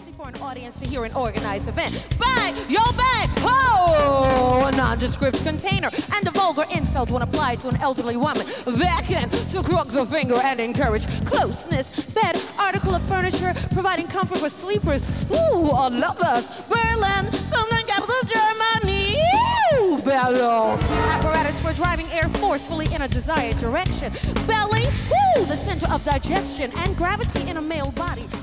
especially for an audience to hear an organized event. Bang! Yo, bang! Ho! A nondescript container and a vulgar insult when applied to an elderly woman. Beckon to crook the finger and encourage closeness. Bed, article of furniture, providing comfort for sleepers. Ooh, or lovers. Berlin, Southern capital of Germany. Ooh, bellows. Apparatus for driving air forcefully in a desired direction. Belly, ooh, the center of digestion and gravity in a male body.